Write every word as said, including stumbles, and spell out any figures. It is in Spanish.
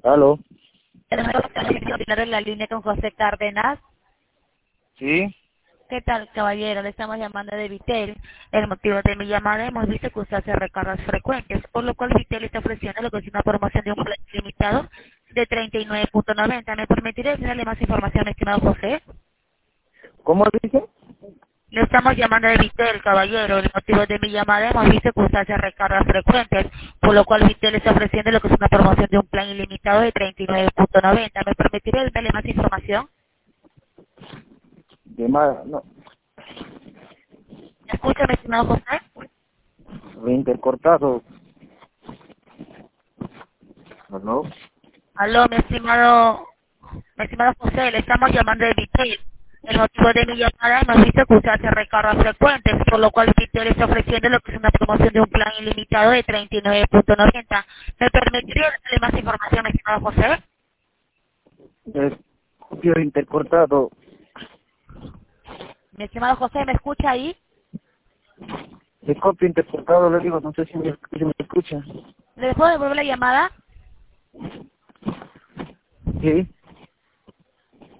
¿Aló? En la línea con José Cárdenas. ¿Sí? ¿Qué tal, caballero? Le estamos llamando de Vitel. El motivo de mi llamada, hemos visto que usted hace recargas frecuentes, por lo cual Vitel está ofreciendo lo que es una promoción de un plan limitado de treinta y nueve punto noventa. ¿Me permitiré darle más información, estimado José? ¿Cómo dice? Le estamos llamando de Vitel, caballero. El motivo de mi llamada, hemos visto que usted hace recargas frecuentes, por lo cual Vitel está ofreciendo lo que es una promoción de un plan ilimitado de treinta y nueve punto noventa. ¿Me permitiré darle más información? De más, no, ¿Me escucha, mi estimado José? intercortado. ¿Aló? Aló, mi estimado, mi estimado José, le estamos llamando de Vitel. El motivo de mi llamada, hemos visto que usted hace recargas frecuentes, por lo cual Vitel está ofreciendo lo que es una promoción de un plan ilimitado de treinta y nueve punto noventa. ¿Me permitiría darle más información, mi estimado José? Escucho intercortado. Mi estimado José, ¿me escucha ahí? Escucho intercortado, le digo, no sé si me, si me escucha. ¿Le dejo devolver la llamada? ¿Sí?